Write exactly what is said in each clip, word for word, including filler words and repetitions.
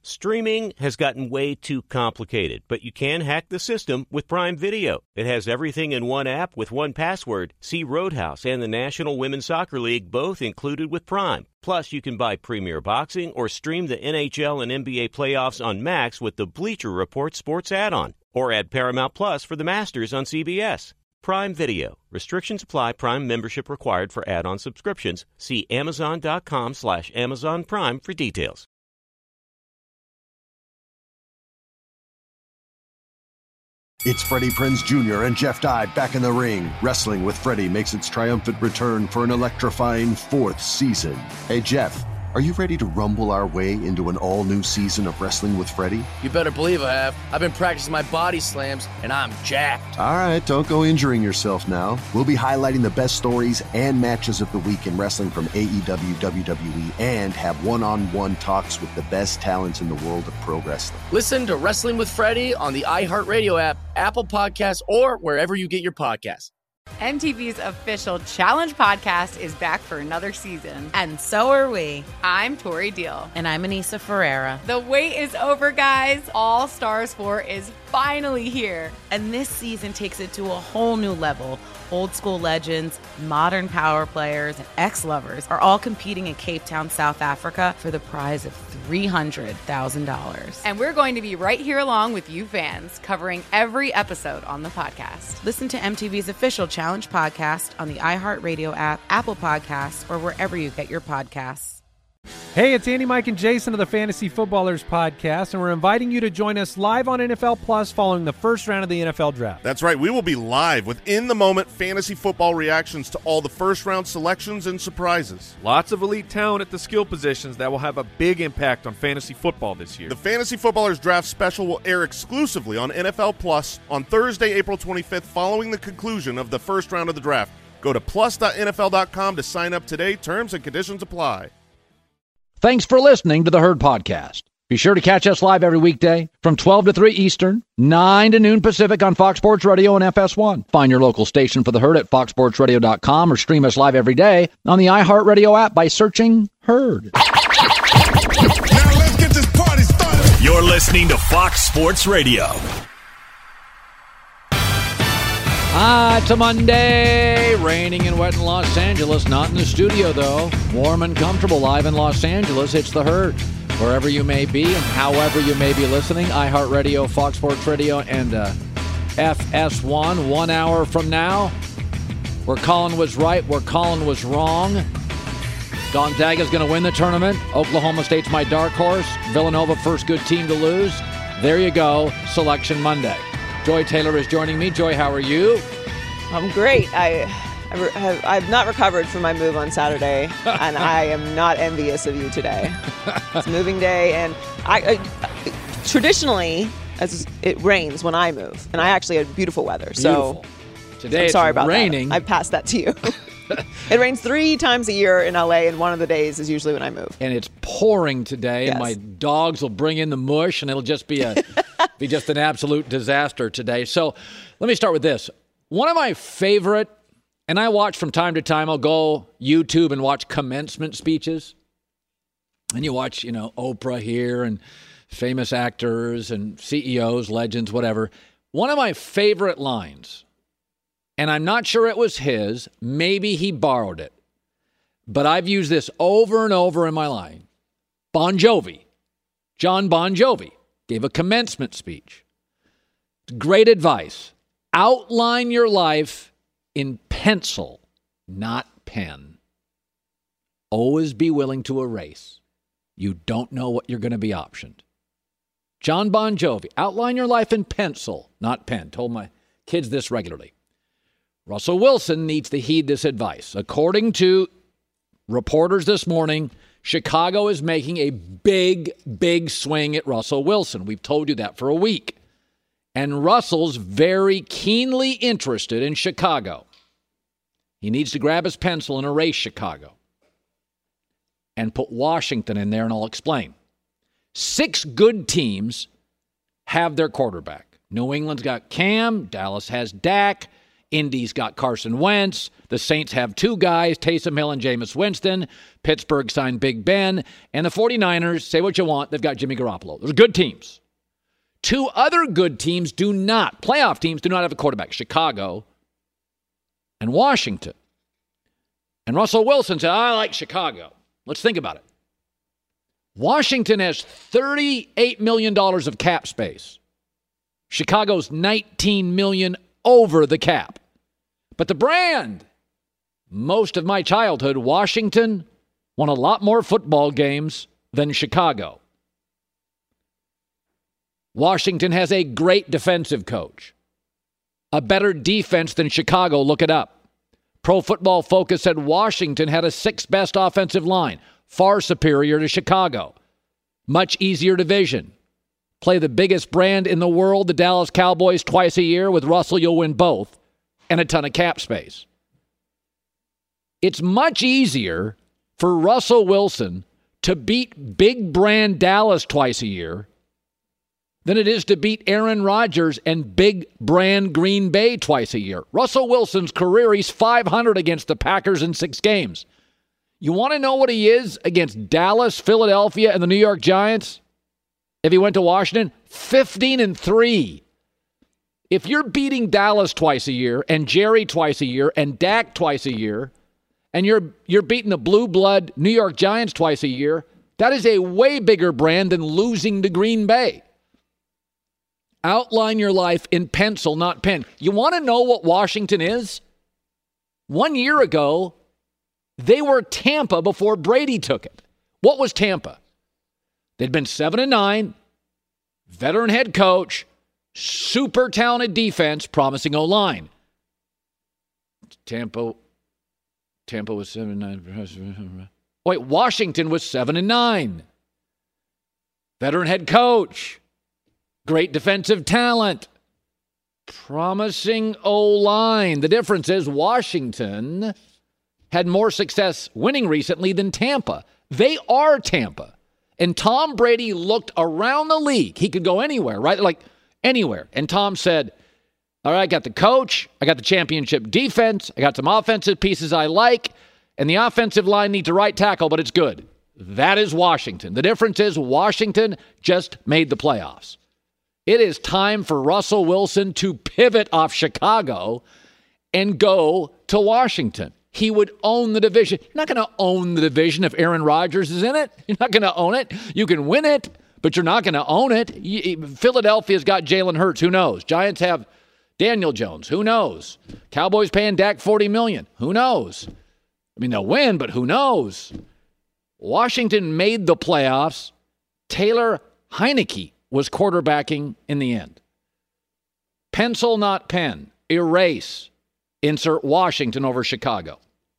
Streaming has gotten way too complicated, but you can hack the system with Prime Video. It has everything in one app with one password. See Roadhouse and the National Women's Soccer League both included with Prime. Plus, you can buy Premier Boxing or stream the N H L and N B A playoffs on Max with the Bleacher Report Sports add-on. Or add Paramount Plus for the Masters on C B S. Prime Video. Restrictions apply. Prime membership required for add-on subscriptions. See Amazon.com slash Amazon Prime for details. It's Freddie Prinze Junior and Jeff Dye back in the ring. Wrestling with Freddie makes its triumphant return for an electrifying fourth season. Hey, Jeff, are you ready to rumble our way into an all-new season of Wrestling with Freddie? You better believe I have. I've been practicing my body slams, and I'm jacked. All right, don't go injuring yourself now. We'll be highlighting the best stories and matches of the week in wrestling from A E W, W W E, and have one-on-one talks with the best talents in the world of pro wrestling. Listen to Wrestling with Freddie on the iHeartRadio app, Apple Podcasts, or wherever you get your podcasts. M T V's official Challenge podcast is back for another season. And so are we. I'm Tori Deal. And I'm Anissa Ferreira. The wait is over, guys. All Stars four is finally here. And this season takes it to a whole new level. Old school legends, modern power players, and ex-lovers are all competing in Cape Town, South Africa for the prize of three hundred thousand dollars. And we're going to be right here along with you fans, covering every episode on the podcast. Listen to M T V's official Challenge podcast on the iHeartRadio app, Apple Podcasts, or wherever you get your podcasts. Hey, it's Andy, Mike, and Jason of the Fantasy Footballers podcast, and we're inviting you to join us live on N F L Plus following the first round of the N F L Draft. That's right. We will be live with in-the-moment fantasy football reactions to all the first-round selections and surprises. Lots of elite talent at the skill positions that will have a big impact on fantasy football this year. The Fantasy Footballers Draft Special will air exclusively on N F L Plus on Thursday, April twenty-fifth, following the conclusion of the first round of the draft. Go to plus dot N F L dot com to sign up today. Terms and conditions apply. Thanks for listening to the Herd Podcast. Be sure to catch us live every weekday from twelve to three Eastern, nine to noon Pacific on Fox Sports Radio and F S one. Find your local station for the Herd at fox sports radio dot com or stream us live every day on the iHeartRadio app by searching Herd. Now let's get this party started. You're listening to Fox Sports Radio. Ah, it's a Monday. Raining and wet in Los Angeles. Not in the studio, though. Warm and comfortable live in Los Angeles. It's the Herd. Wherever you may be and however you may be listening, iHeartRadio, Fox Sports Radio, and uh, F S one. One hour from now, where Colin was right, where Colin was wrong. Gonzaga's going to win the tournament. Oklahoma State's my dark horse. Villanova, first good team to lose. There you go. Selection Monday. Joy Taylor is joining me. Joy, how are you? I'm great. I, I re- have, I've not recovered from my move on Saturday, and I am not envious of you today. It's moving day, and I, I traditionally, as it rains when I move, and I actually had beautiful weather. Beautiful. So today I'm sorry it's about raining. that. I passed that to you. It rains three times a year in L A, and one of the days is usually when I move. And it's pouring today, yes. and my dogs will bring in the mush, and it'll just be a be just an absolute disaster today. So let me start with this. One of my favorite, and I watch from time to time, I'll go YouTube and watch commencement speeches. And you watch, you know, Oprah here and famous actors and C E Os, legends, whatever. One of my favorite lines, and I'm not sure it was his, maybe he borrowed it, but I've used this over and over in my life. Bon Jovi, John Bon Jovi, gave a commencement speech. Great advice. Outline your life in pencil, not pen. Always be willing to erase. You don't know what you're going to be optioned. John Bon Jovi, outline your life in pencil, not pen. Told my kids this regularly. Russell Wilson needs to heed this advice. According to reporters this morning, Chicago is making a big, big swing at Russell Wilson. We've told you that for a week. And Russell's very keenly interested in Chicago. He needs to grab his pencil and erase Chicago. And put Washington in there, and I'll explain. Six good teams have their quarterback. New England's got Cam. Dallas has Dak. Indy's got Carson Wentz. The Saints have two guys, Taysom Hill and Jameis Winston. Pittsburgh signed Big Ben. And the 49ers, say what you want, they've got Jimmy Garoppolo. Those are good teams. Two other good teams do not, playoff teams do not have a quarterback, Chicago and Washington. And Russell Wilson said, I like Chicago. Let's think about it. Washington has thirty-eight million dollars of cap space. Chicago's nineteen million dollars over the cap. But the brand, most of my childhood, Washington won a lot more football games than Chicago. Washington has a great defensive coach. A better defense than Chicago. Look it up. Pro Football Focus said Washington had a sixth best offensive line. Far superior to Chicago. Much easier division. Play the biggest brand in the world, the Dallas Cowboys, twice a year. With Russell, you'll win both. And a ton of cap space. It's much easier for Russell Wilson to beat big brand Dallas twice a year than it is to beat Aaron Rodgers and big brand Green Bay twice a year. Russell Wilson's career, he's five hundred against the Packers in six games. You want to know what he is against Dallas, Philadelphia, and the New York Giants? If he went to Washington, fifteen and three. If you're beating Dallas twice a year, and Jerry twice a year, and Dak twice a year, and you're you're beating the blue blood New York Giants twice a year, that is a way bigger brand than losing to Green Bay. Outline your life in pencil, not pen. You want to know what Washington is? One year ago, they were Tampa before Brady took it. What was Tampa? They'd been seven and nine, veteran head coach, super talented defense, promising O-line. Tampa, Tampa was seven and nine. Wait, Washington was seven and nine. Veteran head coach, great defensive talent, promising O-line. The difference is Washington had more success winning recently than Tampa. They are Tampa. And Tom Brady looked around the league. He could go anywhere, right? Like anywhere. And Tom said, all right, I got the coach. I got the championship defense. I got some offensive pieces I like. And the offensive line needs a right tackle, but it's good. That is Washington. The difference is Washington just made the playoffs. It is time for Russell Wilson to pivot off Chicago and go to Washington. He would own the division. You're not going to own the division if Aaron Rodgers is in it. You're not going to own it. You can win it, but you're not going to own it. Philadelphia's got Jalen Hurts. Who knows? Giants have Daniel Jones. Who knows? Cowboys paying Dak forty million dollars. Who knows? I mean, they'll win, but who knows? Washington made the playoffs. Taylor Heineke was quarterbacking in the end. Pencil, not pen. Erase. Insert Washington over Chicago.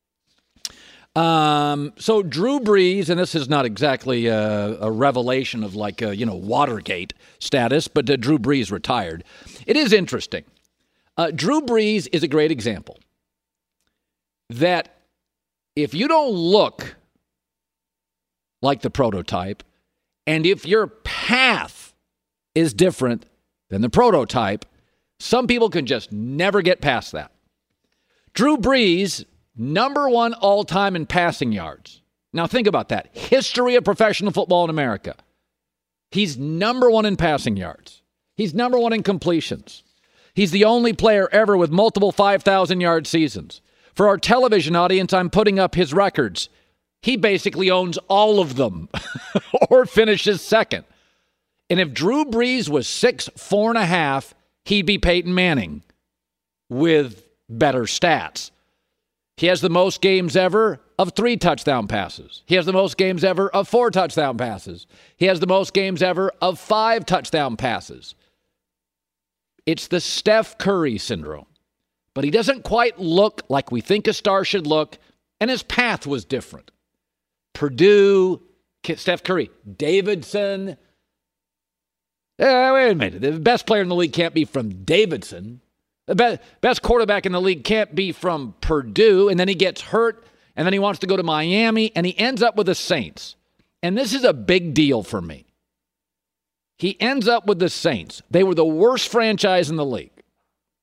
Um, so Drew Brees, and this is not exactly a, a revelation of like, a, you know, Watergate status, but uh, Drew Brees retired. It is interesting. Uh, Drew Brees is a great example that if you don't look like the prototype, and if your path is different than the prototype, some people can just never get past that. Drew Brees, number one all-time in passing yards. Now think about that. History of professional football in America. He's number one in passing yards. He's number one in completions. He's the only player ever with multiple five thousand yard seasons. For our television audience, I'm putting up his records. He basically owns all of them or finishes second. And if Drew Brees was six, four and a half, he'd be Peyton Manning with better stats. He has the most games ever of three touchdown passes. He has the most games ever of four touchdown passes. He has the most games ever of five touchdown passes. It's the Steph Curry syndrome. But he doesn't quite look like we think a star should look, and his path was different. Purdue, Steph Curry, Davidson. Eh, wait a minute. The best player in the league can't be from Davidson. The best quarterback in the league can't be from Purdue, and then he gets hurt, and then he wants to go to Miami, and he ends up with the Saints. And this is a big deal for me. He ends up with the Saints. They were the worst franchise in the league.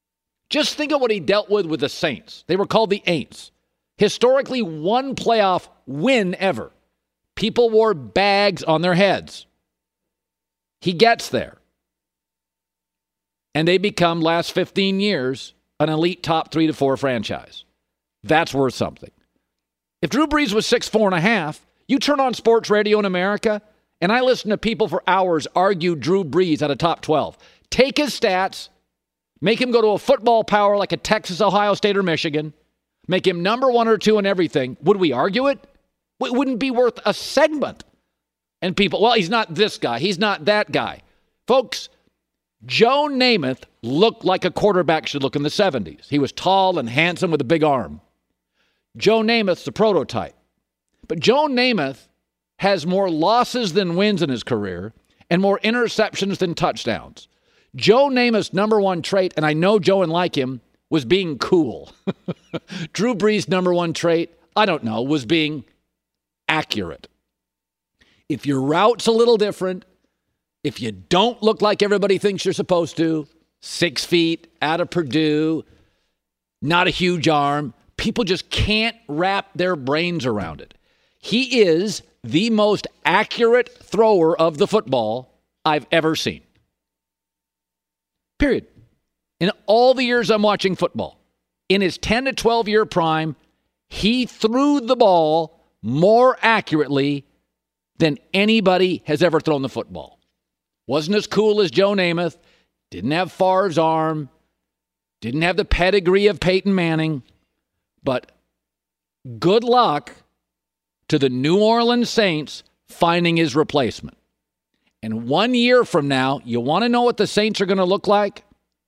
Just think of what he dealt with with the Saints. They were called the Aints. Historically, one playoff win ever. People wore bags on their heads. He gets there. And they become, last fifteen years, an elite top three to four franchise. That's worth something. If Drew Brees was six four and a half, you turn on sports radio in America, and I listen to people for hours argue Drew Brees at a top twelve. Take his stats, make him go to a football power like a Texas, Ohio State, or Michigan, make him number one or two in everything. Would we argue it? It wouldn't be worth a segment. And people, well, he's not this guy. He's not that guy. Folks, Joe Namath looked like a quarterback should look in the seventies. He was tall and handsome with a big arm. Joe Namath's the prototype. But Joe Namath has more losses than wins in his career and more interceptions than touchdowns. Joe Namath's number one trait, and I know Joe and like him, was being cool. Drew Brees' number one trait, I don't know, was being accurate. If your route's a little different, if you don't look like everybody thinks you're supposed to, six feet, out of Purdue, not a huge arm, people just can't wrap their brains around it. He is the most accurate thrower of the football I've ever seen. Period. In all the years I'm watching football, in his ten to twelve year prime, he threw the ball more accurately than anybody has ever thrown the football. Wasn't as cool as Joe Namath, didn't have Favre's arm, didn't have the pedigree of Peyton Manning, but good luck to the New Orleans Saints finding his replacement. And one year from now, you want to know what the Saints are going to look like?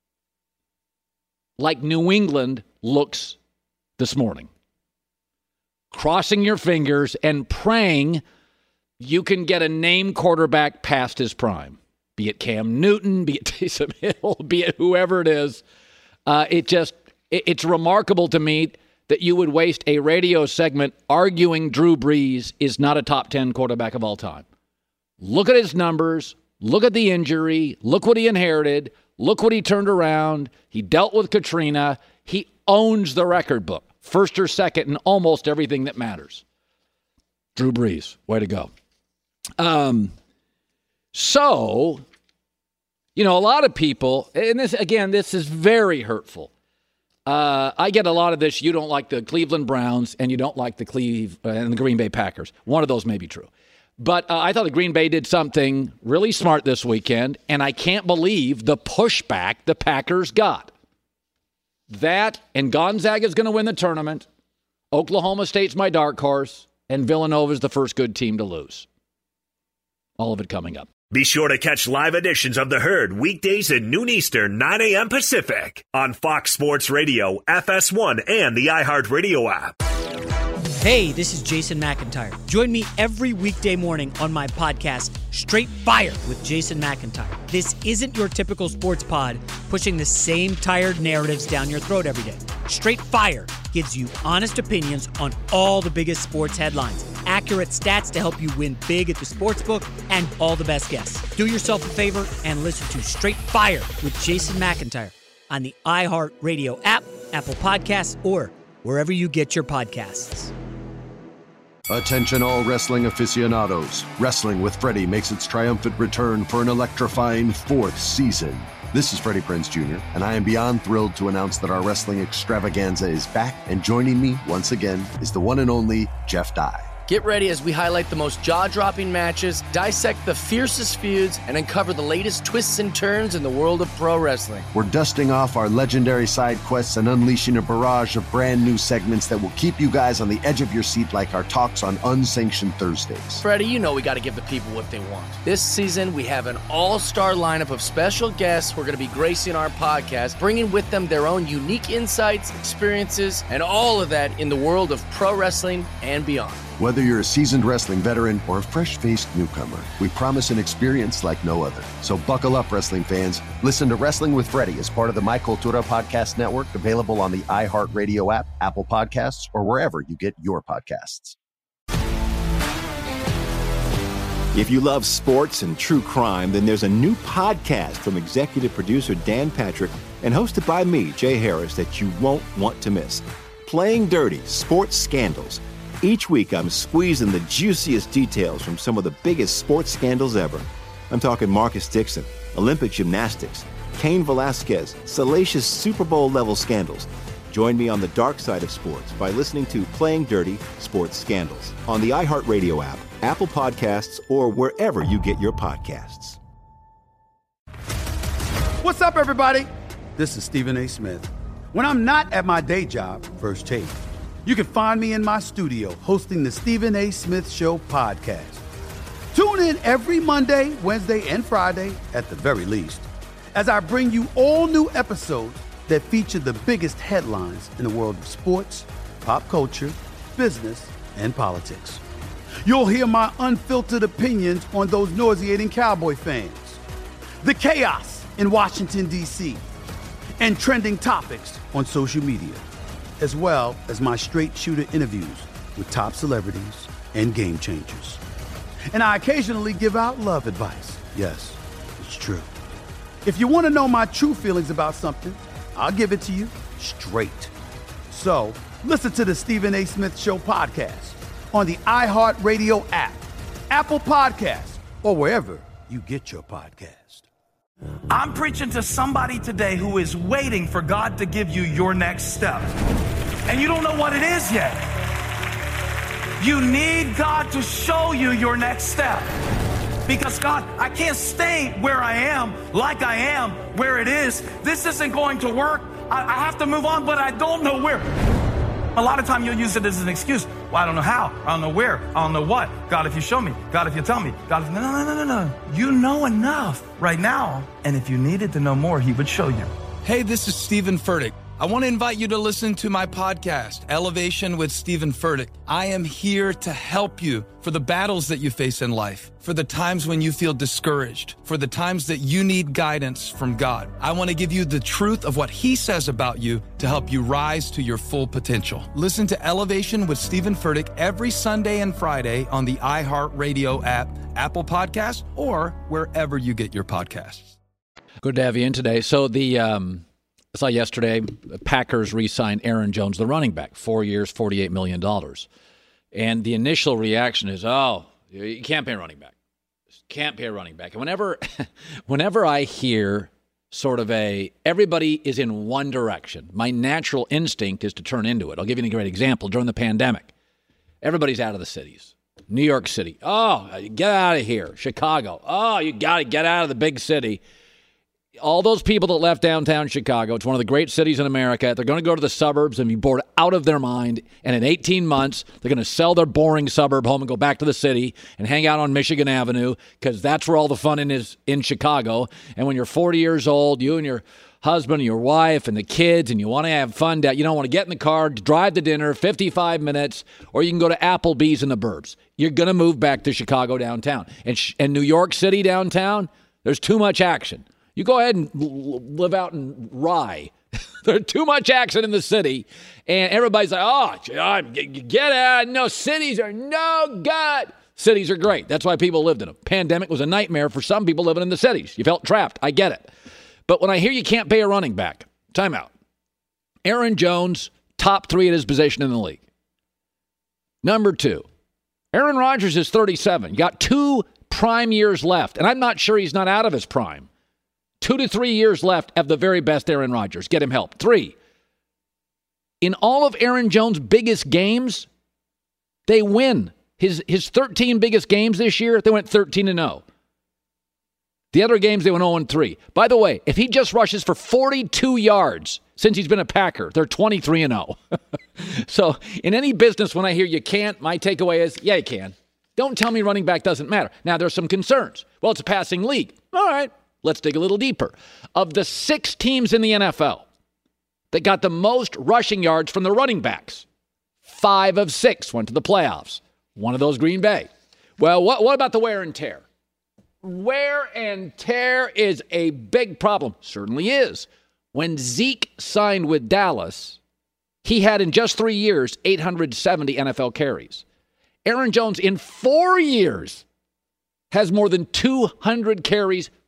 Like New England looks this morning. Crossing your fingers and praying you can get a name quarterback past his prime. Be it Cam Newton, be it Taysom Hill, be it whoever it is. Uh, it just, it, it's remarkable to me that you would waste a radio segment arguing Drew Brees is not a top ten quarterback of all time. Look at his numbers. Look at the injury. Look what he inherited. Look what he turned around. He dealt with Katrina. He owns the record book. First or second in almost everything that matters. Drew Brees, way to go. Um, so, you know, a lot of people, and this, again, this is very hurtful. Uh, I get a lot of this. You don't like the Cleveland Browns and you don't like the Cleve uh, and the Green Bay Packers. One of those may be true. But uh, I thought the Green Bay did something really smart this weekend, and I can't believe the pushback the Packers got. That and Gonzaga's going to win the tournament. Oklahoma State's my dark horse, and Villanova's the first good team to lose. All of it coming up. Be sure to catch live editions of The Herd weekdays at noon Eastern, nine a.m. Pacific on Fox Sports Radio, F S one, and the iHeartRadio app. Hey, this is Jason McIntyre. Join me every weekday morning on my podcast, Straight Fire with Jason McIntyre. This isn't your typical sports pod pushing the same tired narratives down your throat every day. Straight Fire gives you honest opinions on all the biggest sports headlines, accurate stats to help you win big at the sportsbook, and all the best guests. Do yourself a favor and listen to Straight Fire with Jason McIntyre on the iHeartRadio app, Apple Podcasts, or wherever you get your podcasts. Attention all wrestling aficionados. Wrestling with Freddie makes its triumphant return for an electrifying fourth season. This is Freddie Prinze Junior, and I am beyond thrilled to announce that our wrestling extravaganza is back, and joining me once again is the one and only Jeff Dye. Get ready as we highlight the most jaw-dropping matches, dissect the fiercest feuds, and uncover the latest twists and turns in the world of pro wrestling. We're dusting off our legendary side quests and unleashing a barrage of brand new segments that will keep you guys on the edge of your seat like our talks on Unsanctioned Thursdays. Freddie, you know we got to give the people what they want. This season, we have an all-star lineup of special guests who are going to be gracing our podcast, bringing with them their own unique insights, experiences, and all of that in the world of pro wrestling and beyond. Whether you're a seasoned wrestling veteran or a fresh-faced newcomer, we promise an experience like no other. So buckle up, wrestling fans. Listen to Wrestling with Freddie as part of the My Cultura Podcast Network, available on the iHeartRadio app, Apple Podcasts, or wherever you get your podcasts. If you love sports and true crime, then there's a new podcast from executive producer Dan Patrick and hosted by me, Jay Harris, that you won't want to miss. Playing Dirty: Sports Scandals. Each week, I'm squeezing the juiciest details from some of the biggest sports scandals ever. I'm talking Marcus Dixon, Olympic gymnastics, Cain Velasquez, salacious Super Bowl-level scandals. Join me on the dark side of sports by listening to Playing Dirty: Sports Scandals on the iHeartRadio app, Apple Podcasts, or wherever you get your podcasts. What's up, everybody? This is Stephen A. Smith. When I'm not at my day job, First Take, you can find me in my studio hosting the Stephen A. Smith Show podcast. Tune in every Monday, Wednesday, and Friday, at the very least, as I bring you all new episodes that feature the biggest headlines in the world of sports, pop culture, business, and politics. You'll hear my unfiltered opinions on those nauseating Cowboy fans, the chaos in Washington, D C, and trending topics on social media, as well as my straight shooter interviews with top celebrities and game changers. And I occasionally give out love advice. Yes, it's true. If you want to know my true feelings about something, I'll give it to you straight. So, listen to the Stephen A. Smith Show podcast on the iHeartRadio app, Apple Podcasts, or wherever you get your podcast. I'm preaching to somebody today who is waiting for God to give you your next step. And you don't know what it is yet. You need God to show you your next step. Because, God, I can't stay where I am, like I am, where it is. This isn't going to work. I, I have to move on, but I don't know where. A lot of time you'll use it as an excuse. Well, I don't know how. I don't know where. I don't know what. God, if you show me. God, if you tell me. God, if... No, no, no, no, no. You know enough right now. And if you needed to know more, he would show you. Hey, this is Stephen Furtick. I want to invite you to listen to my podcast, Elevation with Stephen Furtick. I am here to help you for the battles that you face in life, for the times when you feel discouraged, for the times that you need guidance from God. I want to give you the truth of what he says about you to help you rise to your full potential. Listen to Elevation with Stephen Furtick every Sunday and Friday on the iHeartRadio app, Apple Podcasts, or wherever you get your podcasts. Good to have you in today. So the... um I saw yesterday, the Packers re-signed Aaron Jones, the running back, four years, forty-eight million dollars. And the initial reaction is, oh, you can't pay a running back. Can't pay a running back. And whenever, whenever I hear sort of a, everybody is in one direction, my natural instinct is to turn into it. I'll give you a great example. During the pandemic, everybody's out of the cities. New York City, oh, get out of here. Chicago, oh, you got to get out of the big city. All those people that left downtown Chicago, it's one of the great cities in America, they're going to go to the suburbs and be bored out of their mind. And in eighteen months, they're going to sell their boring suburb home and go back to the city and hang out on Michigan Avenue because that's where all the fun in is in Chicago. And when you're forty years old, you and your husband and your wife and the kids, and you want to have fun, you don't want to get in the car, drive to dinner, fifty-five minutes, or you can go to Applebee's in the burbs. You're going to move back to Chicago downtown. And, and New York City downtown, there's too much action. You go ahead and live out in Rye. There's too much action in the city. And everybody's like, oh, God, get out. No, cities are no good. Cities are great. That's why people lived in them. Pandemic was a nightmare for some people living in the cities. You felt trapped. I get it. But when I hear you can't pay a running back, time out. Aaron Jones, top three at his position in the league. Number two, Aaron Rodgers is thirty-seven. Got two prime years left. And I'm not sure he's not out of his prime. Two to three years left of the very best Aaron Rodgers. Get him help. Three, in all of Aaron Jones' biggest games, they win. His his thirteen biggest games this year, they went thirteen and oh. The other games, they went oh and three. By the way, if he just rushes for forty-two yards since he's been a Packer, they're twenty-three and oh. So in any business, when I hear you can't, my takeaway is, yeah, you can. Don't tell me running back doesn't matter. Now, there's some concerns. Well, it's a passing league. All right. Let's dig a little deeper. Of the six teams in the N F L that got the most rushing yards from the running backs, five of six went to the playoffs. One of those, Green Bay. Well, what, what about the wear and tear? Wear and tear is a big problem. Certainly is. When Zeke signed with Dallas, he had in just three years eight hundred seventy N F L carries. Aaron Jones in four years has more than two hundred carries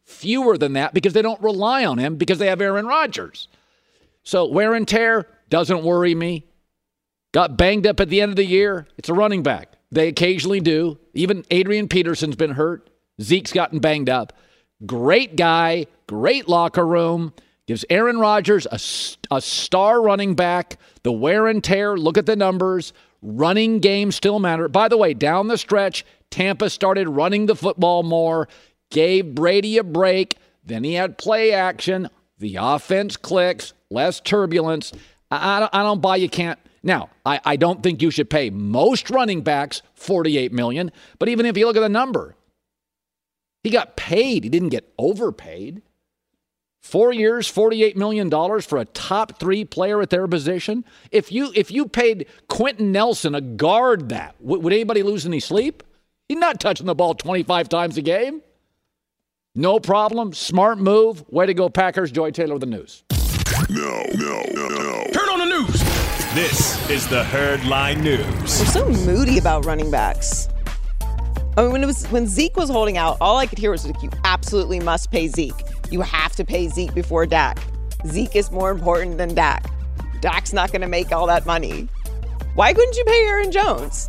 fewer than that because they don't rely on him because they have Aaron Rodgers. So wear and tear doesn't worry me. Got banged up at the end of the year. It's a running back. They occasionally do. Even Adrian Peterson's been hurt. Zeke's gotten banged up. Great guy, great locker room. Gives Aaron Rodgers a, a star running back. The wear and tear, look at the numbers. Running games still matter. By the way, down the stretch, Tampa started running the football more, gave Brady a break. Then he had play action. The offense clicks, less turbulence. I, I, don't, I don't buy you can't. Now, I, I don't think you should pay most running backs forty-eight million dollars, but even if you look at the number, he got paid. He didn't get overpaid. Four years, forty-eight million dollars for a top three player at their position. If you if you paid Quentin Nelson a guard that, w- would anybody lose any sleep? He's not touching the ball twenty-five times a game. No problem. Smart move. Way to go, Packers. Joy Taylor with the news. No, no, no, no. Turn on the news. This is the Herd Line News. We're so moody about running backs. I mean, when it was when Zeke was holding out, all I could hear was like, "You absolutely must pay Zeke. You have to pay Zeke before Dak. Zeke is more important than Dak. Dak's not going to make all that money. Why couldn't you pay Aaron Jones?"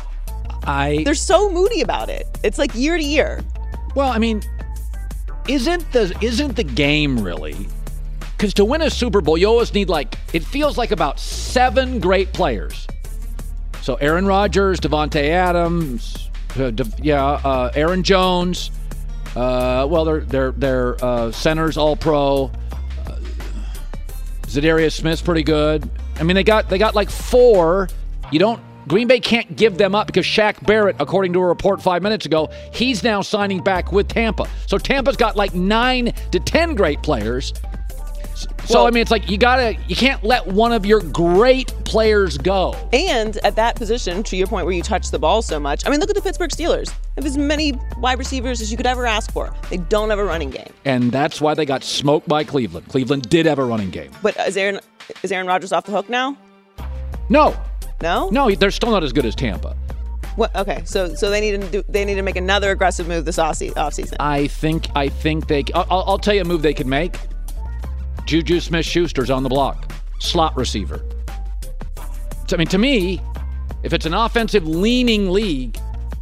I They're so moody about it. It's like year to year. Well, I mean, isn't the isn't the game really? Because to win a Super Bowl, you always need like, it feels like about seven great players. So Aaron Rodgers, Devontae Adams, uh, De, yeah, uh, Aaron Jones. Uh, well, they're they're they're uh, centers, all pro. Uh, Zadarius Smith's pretty good. I mean, they got they got like four. You don't. Green Bay can't give them up because Shaq Barrett, according to a report five minutes ago, he's now signing back with Tampa. So Tampa's got like nine to ten great players. So, Well, I mean, it's like you gotta, you can't let one of your great players go. And at that position, to your point where you touch the ball so much, I mean, look at the Pittsburgh Steelers. They have as many wide receivers as you could ever ask for. They don't have a running game. And that's why they got smoked by Cleveland. Cleveland did have a running game. But is Aaron is Aaron Rodgers off the hook now? No. No? No, they're still not as good as Tampa. What? Okay, so so they need to do, they need to make another aggressive move this off offseason. I think I think they. I'll, I'll tell you a move they could make. Juju Smith-Schuster's on the block, slot receiver. So, I mean, to me, if it's an offensive-leaning league,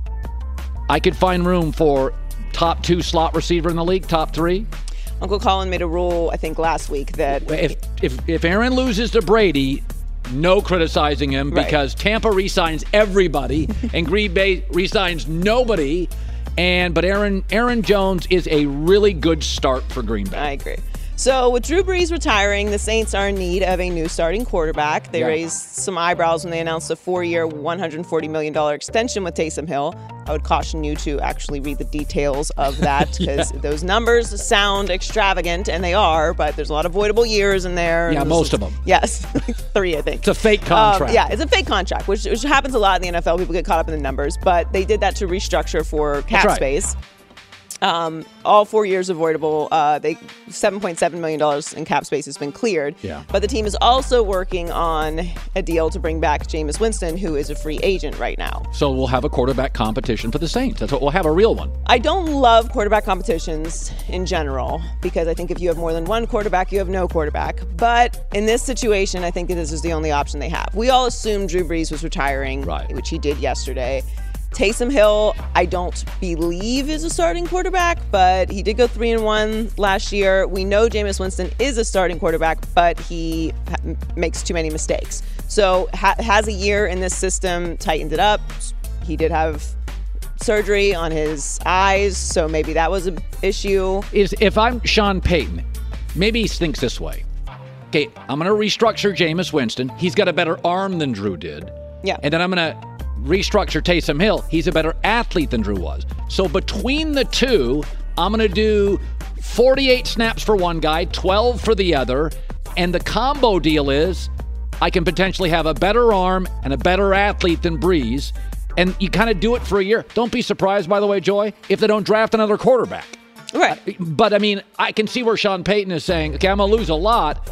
I could find room for top two slot receiver in the league, top three. Uncle Colin made a rule, I think, last week that if if if Aaron loses to Brady, no criticizing him Right. because Tampa re-signs everybody and Green Bay re-signs nobody. And but Aaron Aaron Jones is a really good start for Green Bay. I agree. So with Drew Brees retiring, the Saints are in need of a new starting quarterback. They Yeah. raised some eyebrows when they announced a four-year, one hundred forty million dollars extension with Taysom Hill. I would caution you to actually read the details of that because Yeah. those numbers sound extravagant, and they are, but there's a lot of voidable years in there. Yeah, and most of them. Yes, three, I think. It's a fake contract. Um, yeah, it's a fake contract, which, which happens a lot in the N F L. People get caught up in the numbers, but they did that to restructure for cap That's right. space. Um, all four years avoidable. Uh, they seven point seven million dollars in cap space has been cleared. Yeah. But the team is also working on a deal to bring back Jameis Winston, who is a free agent right now. So we'll have a quarterback competition for the Saints. That's what we'll have, a real one. I don't love quarterback competitions in general because I think if you have more than one quarterback, you have no quarterback. But in this situation, I think that this is the only option they have. We all assumed Drew Brees was retiring, Right. which he did yesterday. Taysom Hill, I don't believe is a starting quarterback, but he did go three and one last year. We know Jameis Winston is a starting quarterback, but he ha- makes too many mistakes. So ha- has a year in this system, tightened it up. He did have surgery on his eyes, so maybe that was an issue. Is if I'm Sean Payton, maybe he thinks this way. Okay, I'm going to restructure Jameis Winston. He's got a better arm than Drew did. Yeah. And then I'm going to restructure Taysom Hill. He's a better athlete than Drew was. So between the two, I'm going to do forty-eight snaps for one guy, twelve for the other. And the combo deal is I can potentially have a better arm and a better athlete than Breeze. And you kind of do it for a year. Don't be surprised, by the way, Joy, if they don't draft another quarterback. Right. But, I mean, I can see where Sean Payton is saying, okay, I'm going to lose a lot,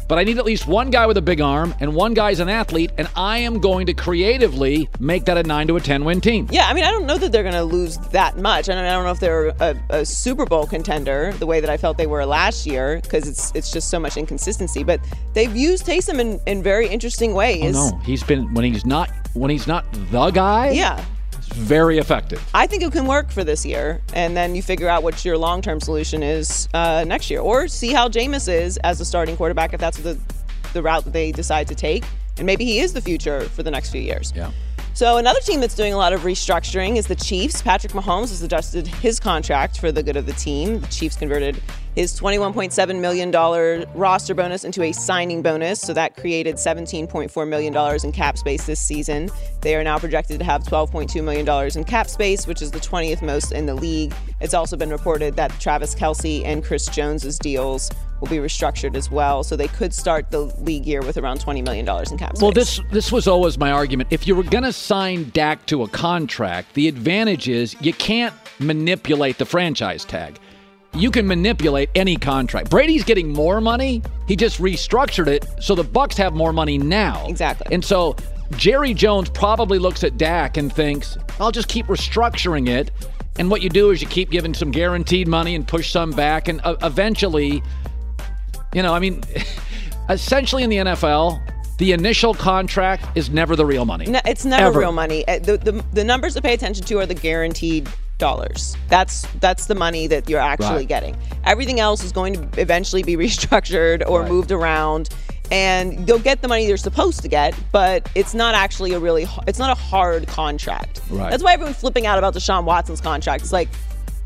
But I need at least one guy with a big arm, and one guy's an athlete, and I am going to creatively make that a nine to a ten win team. Yeah, I mean, I don't know that they're going to lose that much. I don't, I don't know if they're a, a Super Bowl contender the way that I felt they were last year, because it's it's just so much inconsistency. But they've used Taysom in, in very interesting ways. Oh, no, he's been when he's not when he's not the guy. Yeah. Very effective. I think it can work for this year, and then you figure out what your long-term solution is uh, next year, or see how Jameis is as a starting quarterback if that's the the route that they decide to take, and maybe he is the future for the next few years. Yeah. So another team that's doing a lot of restructuring is the Chiefs. Patrick Mahomes has adjusted his contract for the good of the team. The Chiefs converted his twenty-one point seven million dollars roster bonus into a signing bonus, so that created seventeen point four million dollars in cap space this season. They are now projected to have twelve point two million dollars in cap space, which is the twentieth most in the league. It's also been reported that Travis Kelce and Chris Jones's deals will be restructured as well, so they could start the league year with around twenty million dollars in cap space. Well, this this was always my argument. If you were going to sign Dak to a contract, the advantage is you can't manipulate the franchise tag. You can manipulate any contract. Brady's getting more money. He just restructured it so the Bucs have more money now. Exactly. And so Jerry Jones probably looks at Dak and thinks, I'll just keep restructuring it. And what you do is you keep giving some guaranteed money and push some back. And uh, eventually, you know, I mean, essentially in the N F L, the initial contract is never the real money. No, it's never Ever. real money. The, the the numbers to pay attention to are the guaranteed dollars. That's that's the money that you're actually Right. getting. Everything else is going to eventually be restructured or Right. moved around, and they'll get the money they're supposed to get, but it's not actually a really it's not a hard contract. Right. That's why everyone's flipping out about Deshaun Watson's contract. It's like,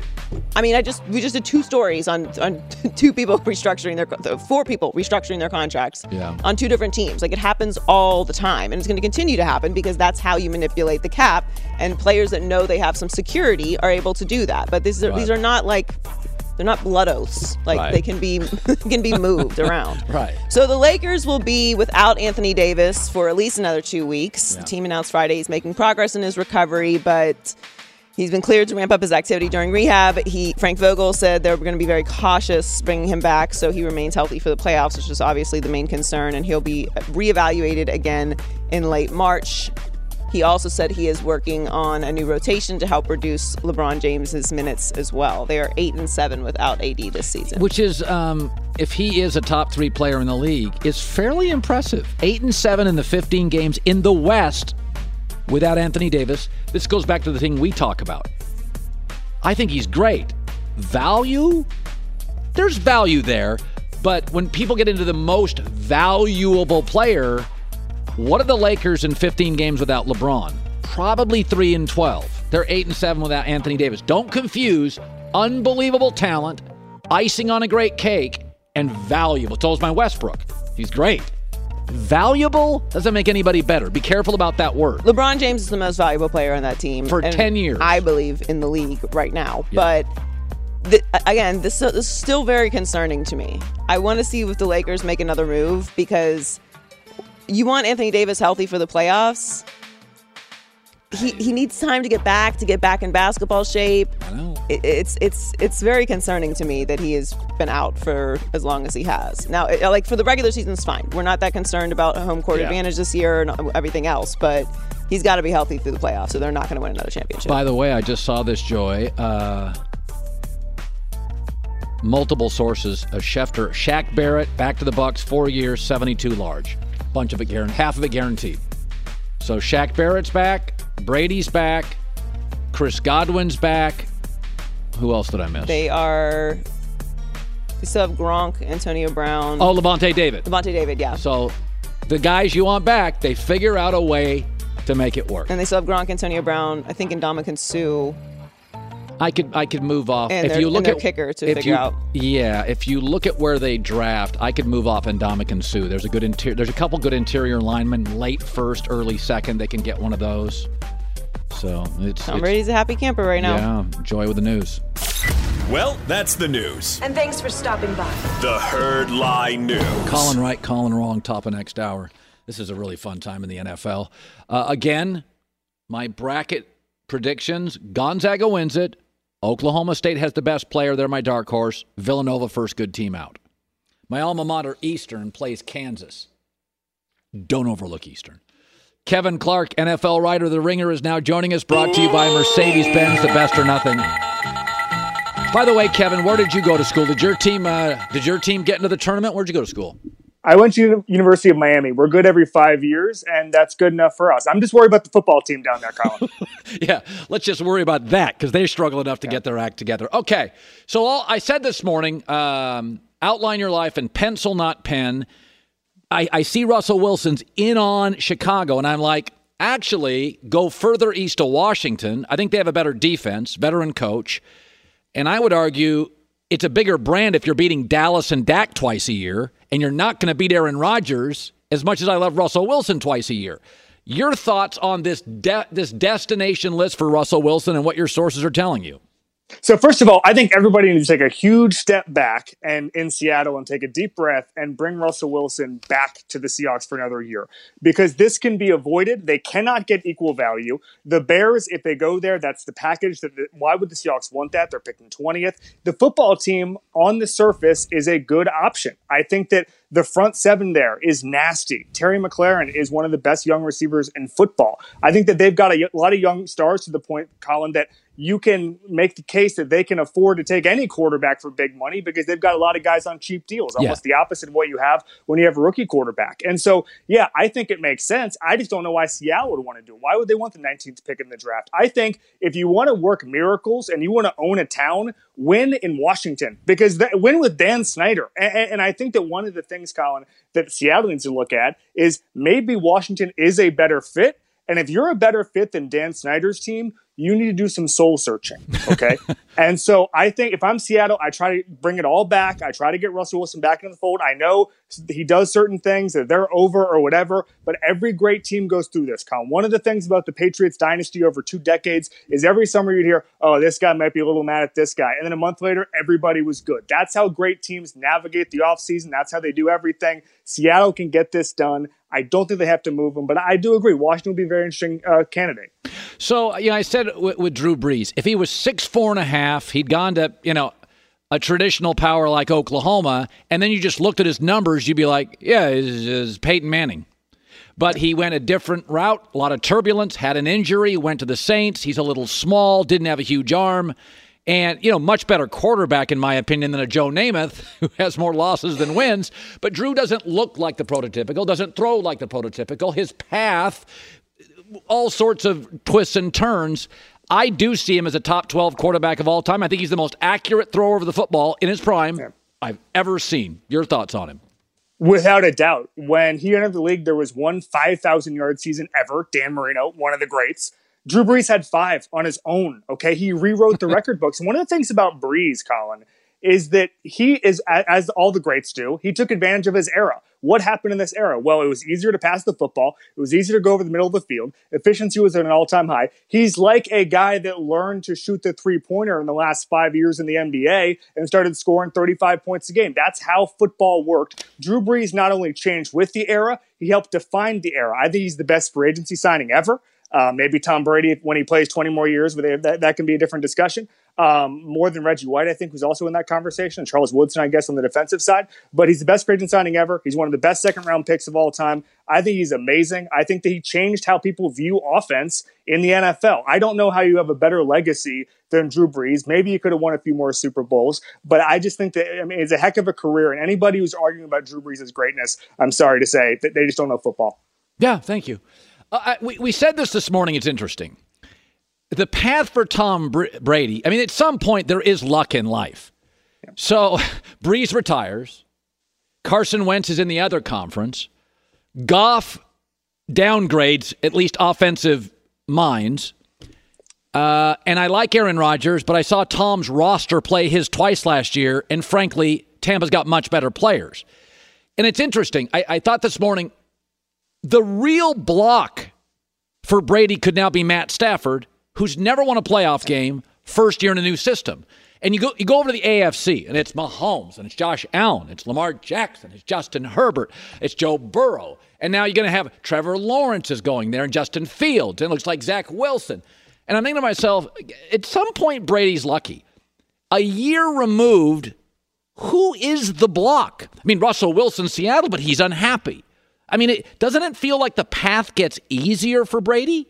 I mean, I just we just did two stories on on two people restructuring their four people restructuring their contracts Yeah. on two different teams. Like, it happens all the time, and it's going to continue to happen because that's how you manipulate the cap. And players that know they have some security are able to do that. But these are Right. these are not like they're not blood oaths. Like Right. they can be can be moved around. Right. So the Lakers will be without Anthony Davis for at least another two weeks. The team announced Friday he's making progress in his recovery, but he's been cleared to ramp up his activity during rehab. He Frank Vogel said they're going to be very cautious bringing him back, so he remains healthy for the playoffs, which is obviously the main concern, and he'll be reevaluated again in late March. He also said he is working on a new rotation to help reduce LeBron James's minutes as well. They are eight and seven without A D this season. Which is, um, if he is a top three player in the league, is fairly impressive. Eight and seven in the fifteen games in the West without Anthony Davis. This goes back to the thing we talk about. I think he's great. Value? There's value there, but when people get into the most valuable player, what are the Lakers in fifteen games without LeBron? Probably three and twelve. They're eight and seven without Anthony Davis. Don't confuse unbelievable talent, icing on a great cake, and valuable. So is my Westbrook. He's great. Valuable doesn't make anybody better. Be careful about that word. LeBron James is the most valuable player on that team. For and ten years. I believe, in the league right now. Yeah. But th- again, this, this is still very concerning to me. I want to see if the Lakers make another move, because you want Anthony Davis healthy for the playoffs. He he needs time to get back, to get back in basketball shape. I know. It, it's it's it's very concerning to me that he has been out for as long as he has. Now, it, like for the regular season, it's fine. We're not that concerned about home court Yeah. advantage this year and everything else, but he's got to be healthy through the playoffs, so they're not going to win another championship. By the way, I just saw this, Joy. Uh, multiple sources of Schefter. Shaq Barrett, back to the Bucks, four years, seventy-two large. Bunch of it guaranteed, half of it guaranteed. So Shaq Barrett's back, Brady's back, Chris Godwin's back. Who else did I miss? They are. They still have Gronk, Antonio Brown. Oh, Levante David. Levante David, yeah. So the guys you want back, they figure out a way to make it work. And they still have Gronk, Antonio Brown, I think Ndamukong Suh. I could I could move off And if their- you look and their at kicker to if figure you- out. Yeah, if you look at where they draft, I could move off Ndamukong Suh. There's a good interior. There's a couple good interior linemen, late first, early second. They can get one of those. So it's Tom it's- Brady's a happy camper right now. Yeah, Joy with the news. Well, that's the news. And thanks for stopping by. The Herd Lie News. Calling right, calling wrong, top of next hour. This is a really fun time in the N F L. Uh, again, my bracket predictions: Gonzaga wins it. Oklahoma State has the best player. They're my dark horse. Villanova, first good team out. My alma mater, Eastern, plays Kansas. Don't overlook Eastern. Kevin Clark, N F L writer of The Ringer, is now joining us, brought to you by Mercedes-Benz, the best or nothing. By the way, Kevin, where did you go to school? Did your team uh, did your team get into the tournament? Where'd you go to school? I went to University of Miami. We're good every five years, and that's good enough for us. I'm just worried about the football team down there, Colin. Yeah, let's just worry about that because they struggle enough to yeah. get their act together. Okay, so all, I said this morning, um, outline your life in pencil, not pen. I, I see Russell Wilson's in on Chicago, and I'm like, actually, go further east to Washington. I think they have a better defense, veteran coach, and I would argue it's a bigger brand if you're beating Dallas and Dak twice a year, and you're not going to beat Aaron Rodgers as much as I love Russell Wilson twice a year. Your thoughts on this de- this destination list for Russell Wilson and what your sources are telling you? So first of all, I think everybody needs to take a huge step back and in Seattle and take a deep breath and bring Russell Wilson back to the Seahawks for another year because this can be avoided. They cannot get equal value. The Bears, if they go there, that's the package. That the, why would the Seahawks want that? They're picking twentieth. The football team on the surface is a good option. I think that the front seven there is nasty. Terry McLaurin is one of the best young receivers in football. I think that they've got a, a lot of young stars to the point, Colin, that you can make the case that they can afford to take any quarterback for big money because they've got a lot of guys on cheap deals, almost yeah. the opposite of what you have when you have a rookie quarterback. And so, yeah, I think it makes sense. I just don't know why Seattle would want to do it. Why would they want the nineteenth pick in the draft? I think if you want to work miracles and you want to own a town, win in Washington because that, win with Dan Snyder. And, and I think that one of the things, Colin, that Seattle needs to look at is maybe Washington is a better fit. And if you're a better fit than Dan Snyder's team, you need to do some soul searching, okay? And so I think if I'm Seattle, I try to bring it all back. I try to get Russell Wilson back into the fold. I know he does certain things, that they're over or whatever, but every great team goes through this, Colin. One of the things about the Patriots dynasty over two decades is every summer you'd hear, oh, this guy might be a little mad at this guy. And then a month later, everybody was good. That's how great teams navigate the offseason. That's how they do everything. Seattle can get this done. I don't think they have to move him, but I do agree. Washington would be a very interesting uh, candidate. So, you know, I said with, with Drew Brees, if he was six four and a half, he'd gone to, you know, a traditional power like Oklahoma, and then you just looked at his numbers, you'd be like, yeah, it's Peyton Manning. But he went a different route, a lot of turbulence, had an injury, went to the Saints. He's a little small, didn't have a huge arm. And, you know, much better quarterback, in my opinion, than a Joe Namath, who has more losses than wins. But Drew doesn't look like the prototypical, doesn't throw like the prototypical. His path, all sorts of twists and turns. I do see him as a top twelve quarterback of all time. I think he's the most accurate thrower of the football in his prime yeah. I've ever seen. Your thoughts on him? Without a doubt. When he entered the league, there was one five thousand yard season ever. Dan Marino, one of the greats. Drew Brees had five on his own, okay? He rewrote the record books. And one of the things about Brees, Colin, is that he is, as all the greats do, he took advantage of his era. What happened in this era? Well, it was easier to pass the football. It was easier to go over the middle of the field. Efficiency was at an all-time high. He's like a guy that learned to shoot the three-pointer in the last five years in the N B A and started scoring thirty-five points a game. That's how football worked. Drew Brees not only changed with the era, he helped define the era. I think he's the best free agency signing ever. Uh, maybe Tom Brady, when he plays twenty more years, but that, that can be a different discussion. Um, more than Reggie White, I think, was also in that conversation. And Charles Woodson, I guess, on the defensive side. But he's the best free agent signing ever. He's one of the best second-round picks of all time. I think he's amazing. I think that he changed how people view offense in the N F L. I don't know how you have a better legacy than Drew Brees. Maybe he could have won a few more Super Bowls. But I just think that, I mean, it's a heck of a career. And anybody who's arguing about Drew Brees' greatness, I'm sorry to say, that they just don't know football. Yeah, thank you. Uh, we, we said this this morning. It's interesting. The path for Tom Br- Brady, I mean, at some point, there is luck in life. Yeah. So Brees retires. Carson Wentz is in the other conference. Goff downgrades at least offensive minds. Uh, and I like Aaron Rodgers, but I saw Tom's roster play his twice last year, and frankly, Tampa's got much better players. And it's interesting. I, I thought this morning, the real block for Brady could now be Matt Stafford, who's never won a playoff game, first year in a new system. And you go you go over to the A F C, and it's Mahomes, and it's Josh Allen, it's Lamar Jackson, it's Justin Herbert, it's Joe Burrow. And now you're going to have Trevor Lawrence is going there, and Justin Fields, and it looks like Zach Wilson. And I'm thinking to myself, at some point, Brady's lucky. A year removed, who is the block? I mean, Russell Wilson, Seattle, but he's unhappy. I mean, it, doesn't it feel like the path gets easier for Brady?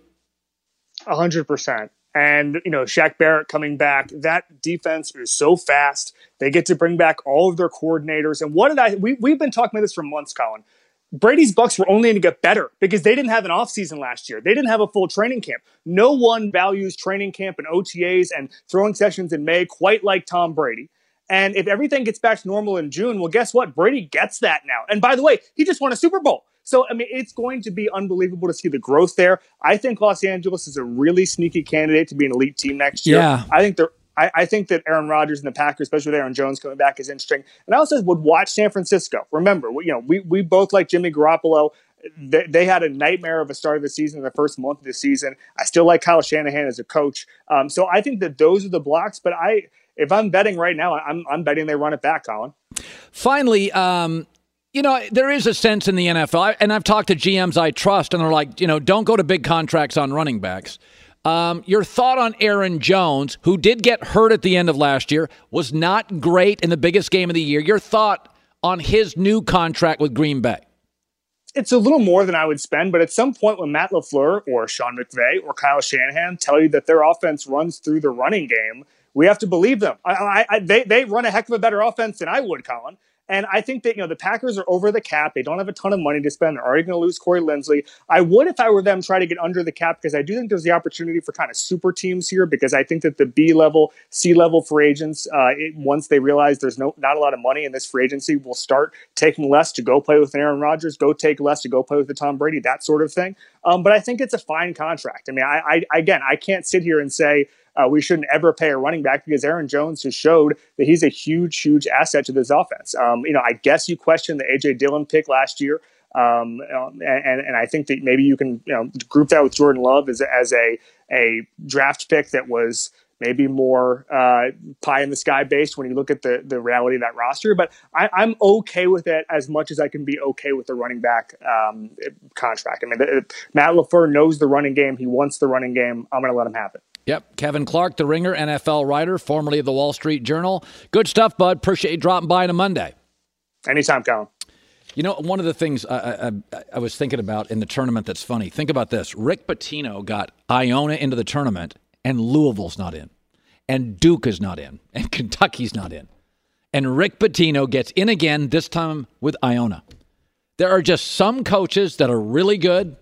A hundred percent. And, you know, Shaq Barrett coming back, that defense is so fast. They get to bring back all of their coordinators. And what did I, we, we've been talking about this for months, Colin. Brady's Bucs were only going to get better because they didn't have an offseason last year. They didn't have a full training camp. No one values training camp and O T As and throwing sessions in May quite like Tom Brady. And if everything gets back to normal in June, well, guess what? Brady gets that now. And by the way, he just won a Super Bowl. So, I mean, it's going to be unbelievable to see the growth there. I think Los Angeles is a really sneaky candidate to be an elite team next year. Yeah. I think they're I, I think that Aaron Rodgers and the Packers, especially with Aaron Jones coming back, is interesting. And I also would watch San Francisco. Remember, we, you know, we we both like Jimmy Garoppolo. They, they had a nightmare of a start of the season in the first month of the season. I still like Kyle Shanahan as a coach. Um, so I think that those are the blocks. But I, if I'm betting right now, I'm I'm betting they run it back, Colin. Finally, um, you know, there is a sense in the N F L, I, and I've talked to G Ms I trust, and they're like, you know, don't go to big contracts on running backs. Um, your thought on Aaron Jones, who did get hurt at the end of last year, was not great in the biggest game of the year. Your thought on his new contract with Green Bay? It's a little more than I would spend, but at some point when Matt LaFleur or Sean McVay or Kyle Shanahan tell you that their offense runs through the running game, we have to believe them. I, I, I, they, they run a heck of a better offense than I would, Colin. And I think that, you know, the Packers are over the cap. They don't have a ton of money to spend. They're already going to lose Corey Linsley. I would, if I were them, try to get under the cap because I do think there's the opportunity for kind of super teams here because I think that the B-level, C-level free agents, uh, it, once they realize there's no not a lot of money in this free agency, will start taking less to go play with Aaron Rodgers, go take less to go play with the Tom Brady, that sort of thing. Um, but I think it's a fine contract. I mean, I, I again, I can't sit here and say, Uh, we shouldn't ever pay a running back because Aaron Jones has showed that he's a huge, huge asset to this offense. Um, you know, I guess you question the A J Dillon pick last year. Um, and, and I think that maybe you can, you know, group that with Jordan Love as, as a, a draft pick that was maybe more uh, pie in the sky based when you look at the, the reality of that roster. But I, I'm okay with it as much as I can be okay with the running back um, contract. I mean, the, Matt LaFleur knows the running game. He wants the running game. I'm going to let him have it. Yep. Kevin Clark, the Ringer, N F L writer, formerly of the Wall Street Journal. Good stuff, bud. Appreciate you dropping by on a Monday. Anytime, Colin. You know, one of the things I, I, I was thinking about in the tournament that's funny, think about this. Rick Pitino got Iona into the tournament, and Louisville's not in. And Duke is not in. And Kentucky's not in. And Rick Pitino gets in again, this time with Iona. There are just some coaches that are really good.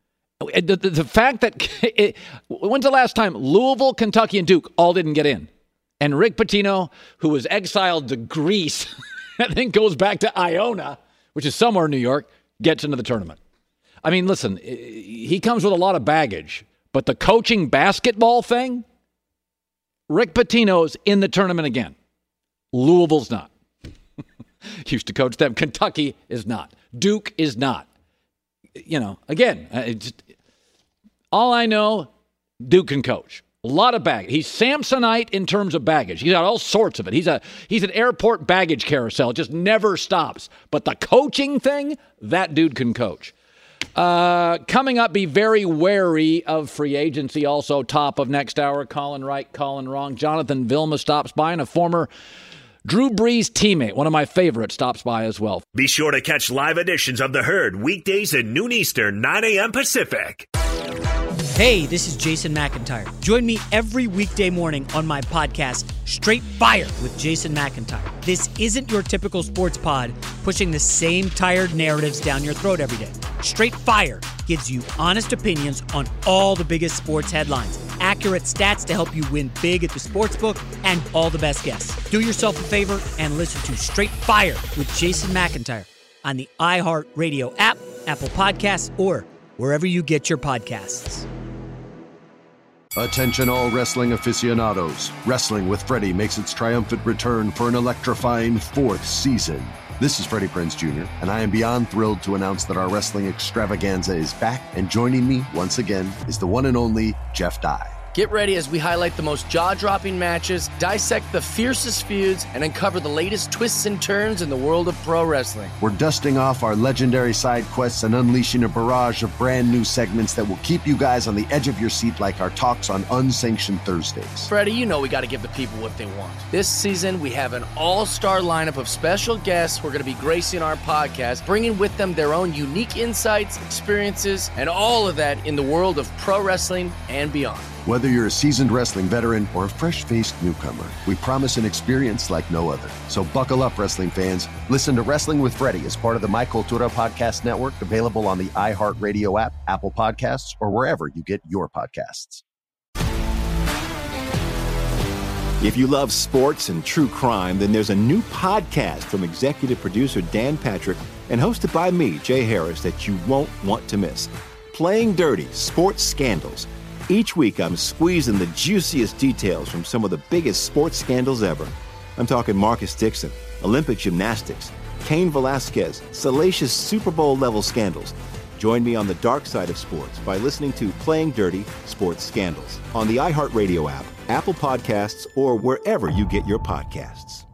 The, the, the fact that it, when's the last time Louisville, Kentucky, and Duke all didn't get in? And Rick Pitino, who was exiled to Greece, and then goes back to Iona, which is somewhere in New York, gets into the tournament. I mean, listen, he comes with a lot of baggage, but the coaching basketball thing, Rick Pitino's in the tournament again. Louisville's not. Used to coach them. Kentucky is not. Duke is not. You know, again, it's, all I know, Duke can coach. A lot of baggage. He's Samsonite in terms of baggage. He's got all sorts of it. He's a he's an airport baggage carousel. It just never stops. But the coaching thing, that dude can coach. Uh, coming up, be very wary of free agency. Also, top of next hour, Colin right, Colin wrong. Jonathan Vilma stops by, and a former Drew Brees teammate, one of my favorites, stops by as well. Be sure to catch live editions of The Herd weekdays at noon Eastern, nine a.m. Pacific. Hey, this is Jason McIntyre. Join me every weekday morning on my podcast, Straight Fire with Jason McIntyre. This isn't your typical sports pod pushing the same tired narratives down your throat every day. Straight Fire gives you honest opinions on all the biggest sports headlines, accurate stats to help you win big at the sportsbook, and all the best guests. Do yourself a favor and listen to Straight Fire with Jason McIntyre on the iHeartRadio app, Apple Podcasts, or wherever you get your podcasts. Attention all wrestling aficionados. Wrestling with Freddie makes its triumphant return for an electrifying fourth season. This is Freddie Prinze Junior, and I am beyond thrilled to announce that our wrestling extravaganza is back, and joining me once again is the one and only Jeff Dye. Get ready as we highlight the most jaw-dropping matches, dissect the fiercest feuds, and uncover the latest twists and turns in the world of pro wrestling. We're dusting off our legendary side quests and unleashing a barrage of brand new segments that will keep you guys on the edge of your seat like our talks on Unsanctioned Thursdays. Freddie, you know we got to give the people what they want. This season, we have an all-star lineup of special guests who are going to be gracing our podcast, bringing with them their own unique insights, experiences, and all of that in the world of pro wrestling and beyond. Whether you're a seasoned wrestling veteran or a fresh-faced newcomer, we promise an experience like no other. So buckle up, wrestling fans. Listen to Wrestling with Freddie as part of the My Cultura Podcast Network, available on the iHeartRadio app, Apple Podcasts, or wherever you get your podcasts. If you love sports and true crime, then there's a new podcast from executive producer Dan Patrick and hosted by me, Jay Harris, that you won't want to miss. Playing Dirty: Sports Scandals. Each week, I'm squeezing the juiciest details from some of the biggest sports scandals ever. I'm talking Marcus Dixon, Olympic gymnastics, Cain Velasquez, salacious Super Bowl-level scandals. Join me on the dark side of sports by listening to Playing Dirty: Sports Scandals on the iHeartRadio app, Apple Podcasts, or wherever you get your podcasts.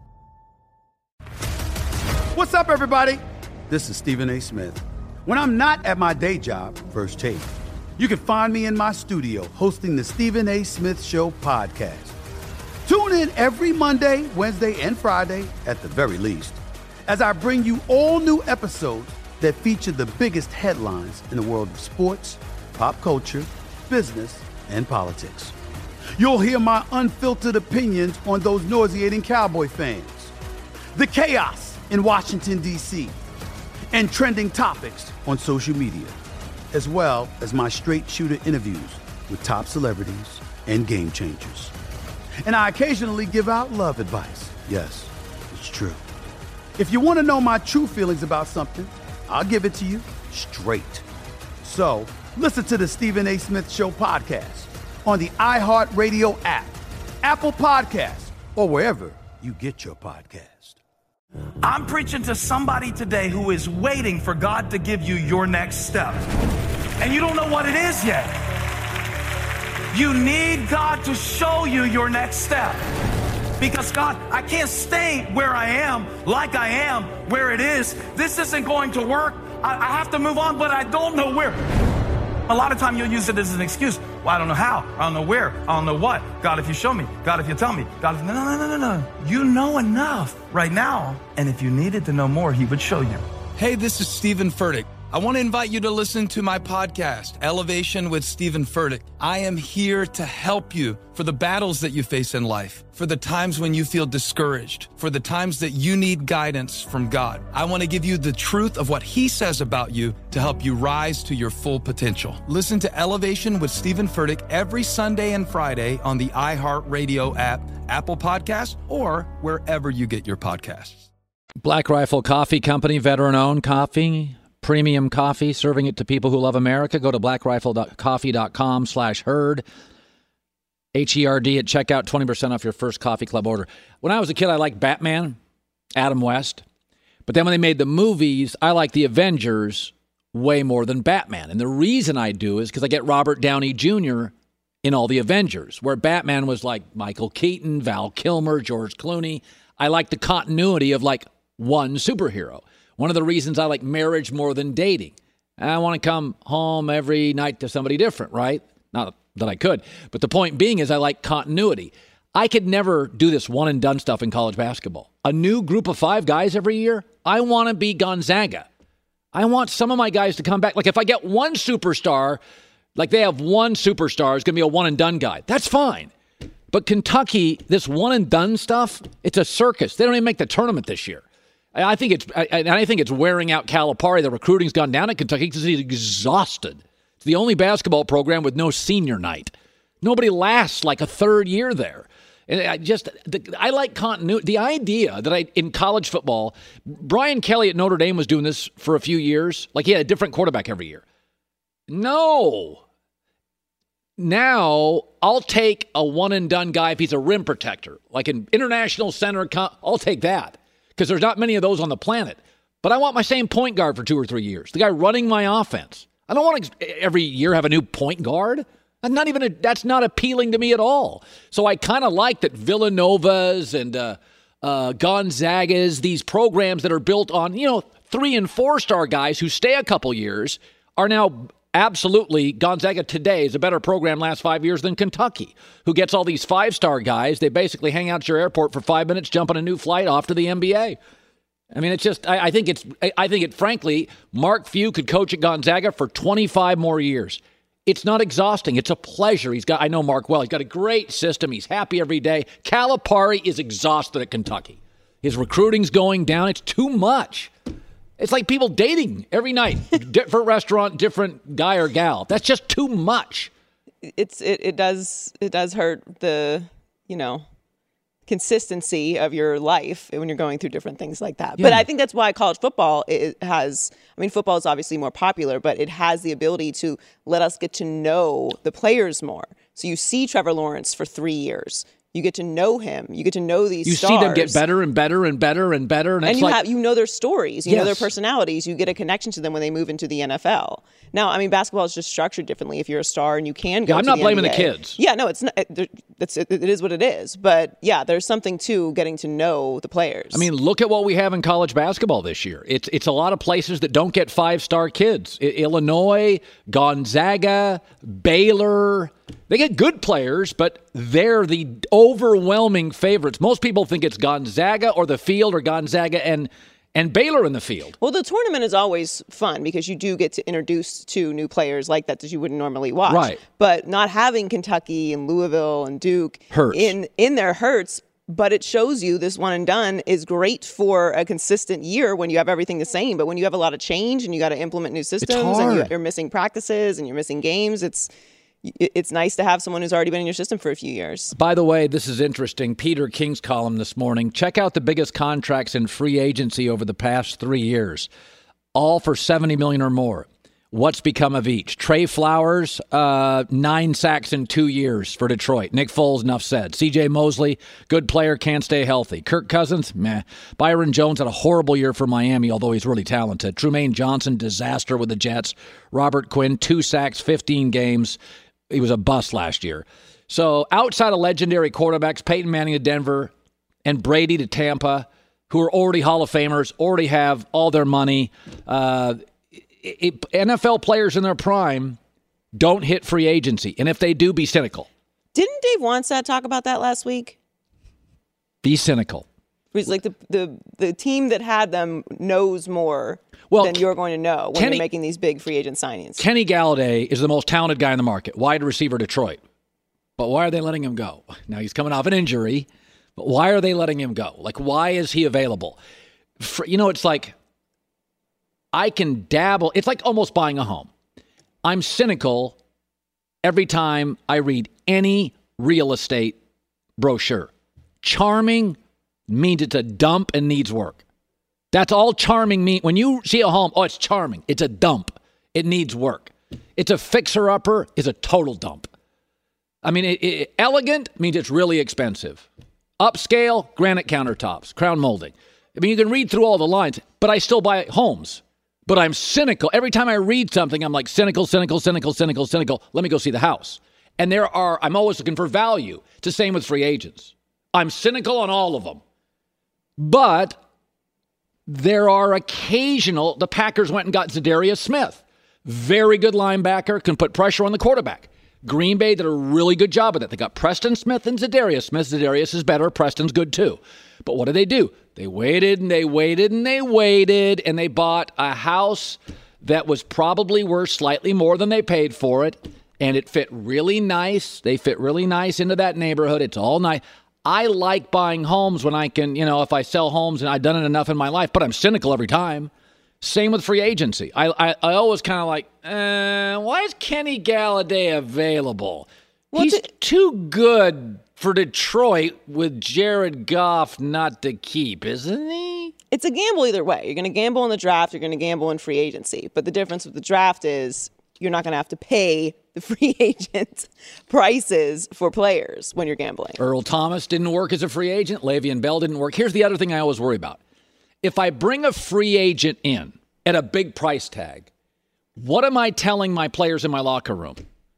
What's up, everybody? This is Stephen A. Smith. When I'm not at my day job, First Take, you can find me in my studio hosting the Stephen A. Smith Show podcast. Tune in every Monday, Wednesday, and Friday, at the very least, as I bring you all new episodes that feature the biggest headlines in the world of sports, pop culture, business, and politics. You'll hear my unfiltered opinions on those nauseating Cowboy fans, the chaos in Washington, D C, and trending topics on social media, as well as my straight shooter interviews with top celebrities and game changers. And I occasionally give out love advice. Yes, it's true. If you want to know my true feelings about something, I'll give it to you straight. So listen to the Stephen A. Smith Show podcast on the iHeartRadio app, Apple Podcasts, or wherever you get your podcast. I'm preaching to somebody today who is waiting for God to give you your next step. And you don't know what it is yet. You need God to show you your next step. Because God, I can't stay where I am, like I am, where it is. This isn't going to work. I, I have to move on, but I don't know where. A lot of time you'll use it as an excuse. Well, I don't know how. I don't know where. I don't know what. God, if you show me. God, if you tell me. God, if... No, no, no, no, no. You know enough right now. And if you needed to know more, he would show you. Hey, this is Stephen Furtick. I want to invite you to listen to my podcast, Elevation with Stephen Furtick. I am here to help you for the battles that you face in life, for the times when you feel discouraged, for the times that you need guidance from God. I want to give you the truth of what he says about you to help you rise to your full potential. Listen to Elevation with Stephen Furtick every Sunday and Friday on the iHeartRadio app, Apple Podcasts, or wherever you get your podcasts. Black Rifle Coffee Company, veteran-owned coffee. Premium coffee, serving it to people who love America. Go to black rifle coffee dot com slash herd. H E R D at checkout, twenty percent off your first coffee club order. When I was a kid, I liked Batman, Adam West. But then when they made the movies, I liked the Avengers way more than Batman. And the reason I do is because I get Robert Downey Junior in all the Avengers, where Batman was like Michael Keaton, Val Kilmer, George Clooney. I like the continuity of like one superhero. One of the reasons I like marriage more than dating. I want to come home every night to somebody different, right? Not that I could. But the point being is I like continuity. I could never do this one and done stuff in college basketball. A new group of five guys every year. I want to be Gonzaga. I want some of my guys to come back. Like if I get one superstar, like they have one superstar, it's going to be a one and done guy. That's fine. But Kentucky, this one and done stuff, it's a circus. They don't even make the tournament this year. I think it's I, I think it's wearing out Calipari. The recruiting's gone down at Kentucky because he's exhausted. It's the only basketball program with no senior night. Nobody lasts like a third year there. And I just the, I like continuity. The idea that I in college football, Brian Kelly at Notre Dame was doing this for a few years. Like he had a different quarterback every year. No. Now I'll take a one and done guy if he's a rim protector, like an international center. I'll take that. Because there's not many of those on the planet. But I want my same point guard for two or three years. The guy running my offense. I don't want to every year have a new point guard. I'm not even a, that's not appealing to me at all. So I kind of like that Villanovas and uh, uh, Gonzagas, these programs that are built on, you know, three and four star guys who stay a couple years are now absolutely, Gonzaga today is a better program last five years than Kentucky, who gets all these five star guys. They basically hang out at your airport for five minutes, jump on a new flight off to the N B A. I mean, it's just, I, I think it's, I, I think it, frankly, Mark Few could coach at Gonzaga for twenty-five more years. It's not exhausting. It's a pleasure. He's got, I know Mark well. He's got a great system. He's happy every day. Calipari is exhausted at Kentucky. His recruiting's going down. It's too much. It's like people dating every night. Different restaurant, different guy or gal. That's just too much. It's, it, it does, it does hurt the, you know, consistency of your life when you're going through different things like that. Yeah. But I think that's why college football it has, I mean, football is obviously more popular, but it has the ability to let us get to know the players more. So you see Trevor Lawrence for three years. You get to know him. You get to know these you stars. You see them get better and better and better and better. And, and it's you like, have you know their stories. You yes. know their personalities. You get a connection to them when they move into the N F L. Now, I mean, basketball is just structured differently. If you're a star and you can go yeah, I'm to not the blaming N B A. the kids. Yeah, no, it's not. It's, it, it is what it is. But, yeah, there's something to getting to know the players. I mean, look at what we have in college basketball this year. It's it's a lot of places that don't get five-star kids. I, Illinois, Gonzaga, Baylor. They get good players, but they're the overwhelming favorites. Most people think it's Gonzaga or the field or Gonzaga and and Baylor in the field. Well, the tournament is always fun because you do get to introduce to new players like that that you wouldn't normally watch. Right. But not having Kentucky and Louisville and Duke hurts. in in there hurts. But it shows you this one and done is great for a consistent year when you have everything the same. But when you have a lot of change and you got to implement new systems and you, you're missing practices and you're missing games, it's it's nice to have someone who's already been in your system for a few years. By the way, this is interesting. Peter King's column this morning. Check out the biggest contracts in free agency over the past three years, all for seventy million dollars or more. What's become of each? Trey Flowers, uh, nine sacks in two years for Detroit. Nick Foles, enough said. C J Mosley, good player, can't stay healthy. Kirk Cousins, meh. Byron Jones had a horrible year for Miami, although he's really talented. Trumaine Johnson, disaster with the Jets. Robert Quinn, two sacks, fifteen games. He was a bust last year. So outside of legendary quarterbacks, Peyton Manning to Denver and Brady to Tampa, who are already Hall of Famers, already have all their money, uh, It, N F L players in their prime don't hit free agency. And if they do, be cynical. Didn't Dave Wannstedt talk about that last week? Be cynical. It's like the, the, the team that had them knows more well, than you're going to know when Kenny, you're making these big free agent signings. Kenny Galladay is the most talented guy in the market. Wide receiver, Detroit. But why are they letting him go? Now, he's coming off an injury, but why are they letting him go? Like, why is he available? For, you know, it's like... I can dabble. It's like almost buying a home. I'm cynical every time I read any real estate brochure. Charming means it's a dump and needs work. That's all charming means. When you see a home, oh, it's charming. It's a dump. It needs work. It's a fixer-upper. It's a total dump. I mean, it, it, elegant means it's really expensive. Upscale, granite countertops, crown molding. I mean, you can read through all the lines, but I still buy homes. But I'm cynical. Every time I read something, I'm like, cynical, cynical, cynical, cynical, cynical. Let me go see the house. And there are, I'm always looking for value. It's the same with free agents. I'm cynical on all of them. But there are occasional, the Packers went and got Zadarius Smith. Very good linebacker, can put pressure on the quarterback. Green Bay did a really good job of that. They got Preston Smith and Zadarius Smith. Zadarius is better. Preston's good too. But what did they do? They waited and they waited and they waited and they bought a house that was probably worth slightly more than they paid for it. And it fit really nice. They fit really nice into that neighborhood. It's all nice. I like buying homes when I can, you know, if I sell homes and I've done it enough in my life, but I'm cynical every time. Same with free agency. I I, I always kind of like, uh, why is Kenny Galladay available? Well, He's th- too good for Detroit with Jared Goff not to keep, isn't he? It's a gamble either way. You're going to gamble in the draft. You're going to gamble in free agency. But the difference with the draft is you're not going to have to pay the free agent prices for players when you're gambling. Earl Thomas didn't work as a free agent. Le'Veon Bell didn't work. Here's the other thing I always worry about. If I bring a free agent in at a big price tag, what am I telling my players in my locker room?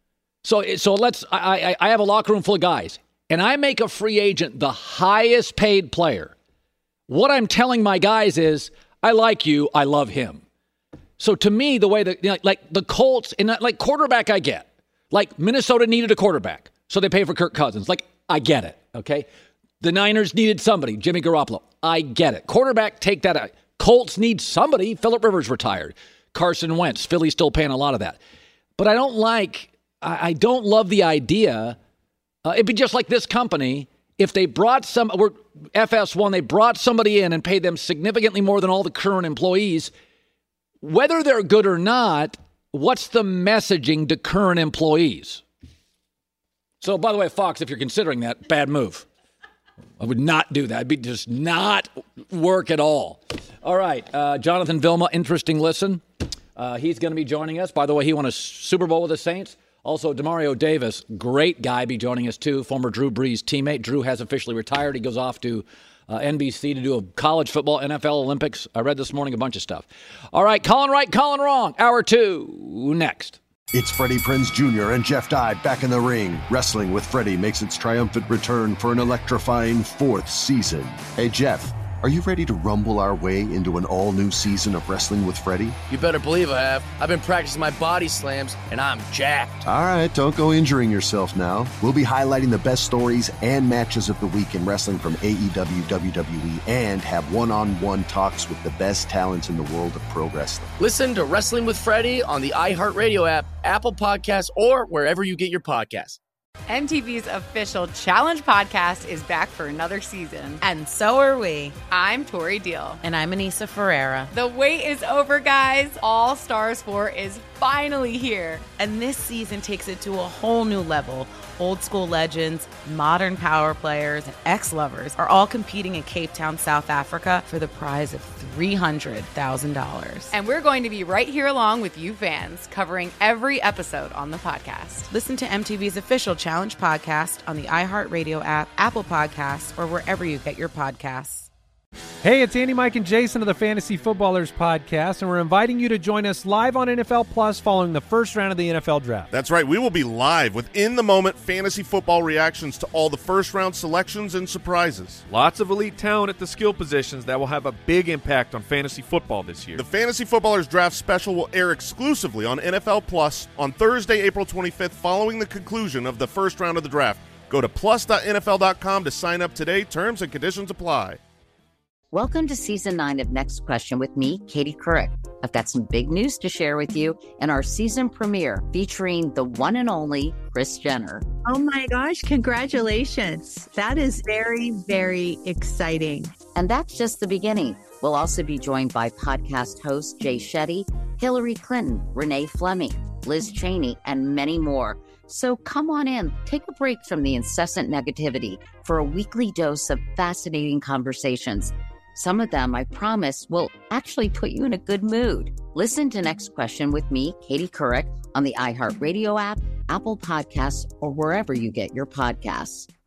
So, so let's, I, I, I have a locker room full of guys, and I make a free agent the highest paid player. What I'm telling my guys is, I like you, I love him. So to me, the way that, you know, like the Colts, and like quarterback, I get. Like Minnesota needed a quarterback, so they pay for Kirk Cousins. Like, I get it, okay? The Niners needed somebody, Jimmy Garoppolo. I get it. Quarterback, take that out. Colts need somebody. Phillip Rivers retired. Carson Wentz. Philly's still paying a lot of that. But I don't like, I, I don't love the idea. Uh, it'd be just like this company. If they brought some, we're F S one, they brought somebody in and paid them significantly more than all the current employees. Whether they're good or not, what's the messaging to current employees? So, by the way, Fox, if you're considering that, bad move. I would not do that. It'd be just not work at all. All right. Uh, Jonathan Vilma, interesting listen. Uh, he's going to be joining us. By the way, he won a Super Bowl with the Saints. Also, Demario Davis, great guy, be joining us too. Former Drew Brees teammate. Drew has officially retired. He goes off to uh, N B C to do a college football, N F L, Olympics. I read this morning a bunch of stuff. All right. Colin right, Colin wrong. Hour two next. It's Freddie Prinze Junior and Jeff Dye back in the ring. Wrestling with Freddie makes its triumphant return for an electrifying fourth season. Hey, Jeff, are you ready to rumble our way into an all-new season of Wrestling with Freddie? You better believe I have. I've been practicing my body slams, and I'm jacked. All right, don't go injuring yourself now. We'll be highlighting the best stories and matches of the week in wrestling from A E W, W W E, and have one-on-one talks with the best talents in the world of pro wrestling. Listen to Wrestling with Freddie on the iHeartRadio app, Apple Podcasts, or wherever you get your podcasts. M T V's official Challenge podcast is back for another season. And so are we. I'm Tori Deal. And I'm Anissa Ferreira. The wait is over, guys. All Stars four is finally here. And this season takes it to a whole new level. Old school legends, modern power players, and ex-lovers are all competing in Cape Town, South Africa for the prize of three hundred thousand dollars. And we're going to be right here along with you fans, covering every episode on the podcast. Listen to M T V's official Challenge podcast on the iHeartRadio app, Apple Podcasts, or wherever you get your podcasts. Hey, it's Andy, Mike, and Jason of the Fantasy Footballers podcast, and we're inviting you to join us live on N F L Plus following the first round of the N F L Draft. That's right. We will be live with in-the-moment fantasy football reactions to all the first-round selections and surprises. Lots of elite talent at the skill positions that will have a big impact on fantasy football this year. The Fantasy Footballers Draft Special will air exclusively on N F L Plus on Thursday, April twenty-fifth, following the conclusion of the first round of the draft. Go to plus dot N F L dot com to sign up today. Terms and conditions apply. Welcome to Season nine of Next Question with me, Katie Couric. I've got some big news to share with you in our season premiere featuring the one and only Kris Jenner. Oh my gosh, congratulations. That is very, very exciting. And that's just the beginning. We'll also be joined by podcast host Jay Shetty, Hillary Clinton, Renee Fleming, Liz Cheney, and many more. So come on in, take a break from the incessant negativity for a weekly dose of fascinating conversations. Some of them, I promise, will actually put you in a good mood. Listen to Next Question with me, Katie Couric, on the iHeartRadio app, Apple Podcasts, or wherever you get your podcasts.